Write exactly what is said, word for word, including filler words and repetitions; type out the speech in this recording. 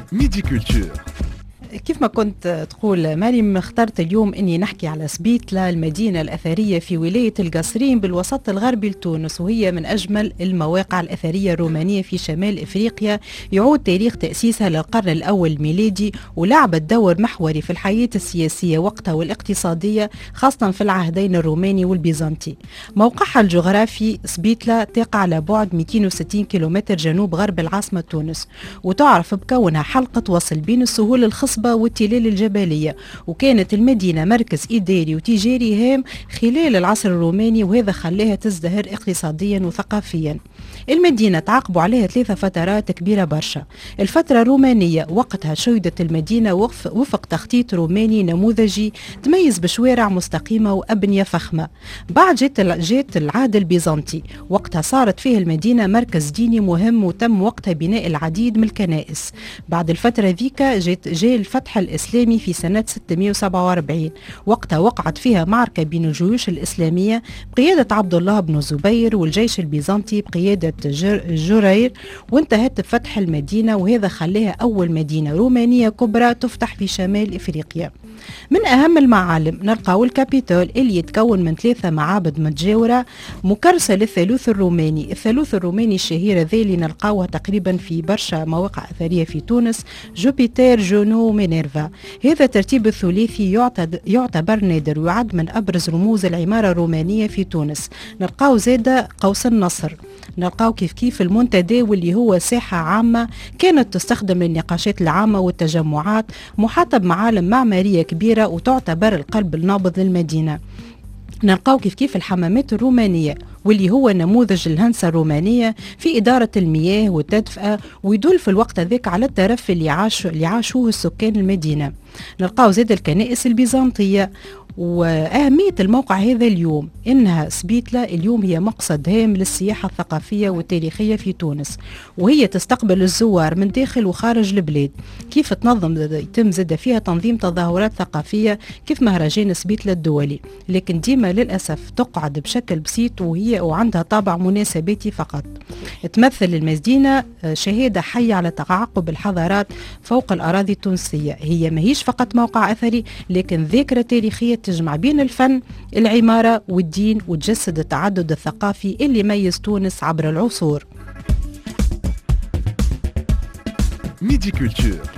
ميدي كولتور. كيف ما كنت تقول مريم، اخترت اليوم اني نحكي على سبيتلا، المدينة الأثرية في ولاية القصرين بالوسط الغربي لتونس، وهي من أجمل المواقع الأثرية الرومانية في شمال إفريقيا. يعود تاريخ تأسيسها للقرن الأول الميلادي، ولعبت دور محوري في الحياة السياسية وقتها والاقتصادية، خاصة في العهدين الروماني والبيزنطي. موقعها الجغرافي سبيتلا تقع على بعد مئتين وستين كيلومتر جنوب غرب العاصمة تونس، وتعرف بكونها حلقة وصل بين السهول الخصبة والتلال الجبلية، وكانت المدينة مركز إداري وتجاري هام خلال العصر الروماني، وهذا خلاها تزدهر اقتصاديا وثقافيا. المدينة تعاقبوا عليها ثلاثة فترات كبيرة برشا. الفترة الرومانية وقتها شيدت المدينة وفق تخطيط روماني نموذجي تميز بشوارع مستقيمة وأبنية فخمة. بعد جات جات العهد البيزنطي، وقتها صارت فيه المدينة مركز ديني مهم، وتم وقتها بناء العديد من الكنائس. بعد الفترة ذيك جات جاء الفتح الإسلامي في سنة ستمئة وسبعة وأربعين، وقتها وقعت فيها معركة بين الجيوش الإسلامية بقيادة عبد الله بن الزبير والجيش البيزنطي بقيادة جرير، وانتهت بفتح المدينة، وهذا خلاها أول مدينة رومانية كبرى تفتح في شمال إفريقيا. من أهم المعالم نلقاو الكابيتول اللي يتكون من ثلاثة معابد متجاورة مكرسة للثالوث الروماني. الثالوث الروماني الشهيرة ذي اللي نلقاوها تقريبا في برشا مواقع أثرية في تونس: جوبيتر، جونو ومينيرفا. هذا الترتيب الثلاثي يعتبر نادر ويعد من أبرز رموز العمارة الرومانية في تونس. نلقاو زادة قوس النصر، نلقاو كيف كيف المنتدى واللي هو ساحة عامة كانت تستخدم للنقاشات العامة والتجمعات، محاطة بمعالم معمارية كبيرة وتعتبر القلب النابض للمدينة. نلقاو كيف كيف الحمامات الرومانية واللي هو نموذج الهندسة الرومانية في إدارة المياه والتدفئة، ويدل في الوقت ذاك على الترف اللي عاش اللي عاشوه السكان المدينة. نلقاو زاد الكنائس البيزنطية. وأهمية الموقع هذا اليوم إنها سبيتلا اليوم هي مقصد هام للسياحة الثقافية والتاريخية في تونس، وهي تستقبل الزوار من داخل وخارج البلاد. كيف تنظم يتم زاد فيها تنظيم تظاهرات ثقافية كيف مهرجان سبيتلا الدولي، لكن ديما للأسف تقعد بشكل بسيط وهي وعندها طابع مناسباتي فقط. تمثل المدينة شهادة حية على تعاقب الحضارات فوق الأراضي التونسية. هي ماهيش فقط موقع أثري، لكن ذاكرة تاريخية تجمع بين الفن، العمارة والدين، وتجسد التعدد الثقافي اللي ميز تونس عبر العصور. ميدي كولتور.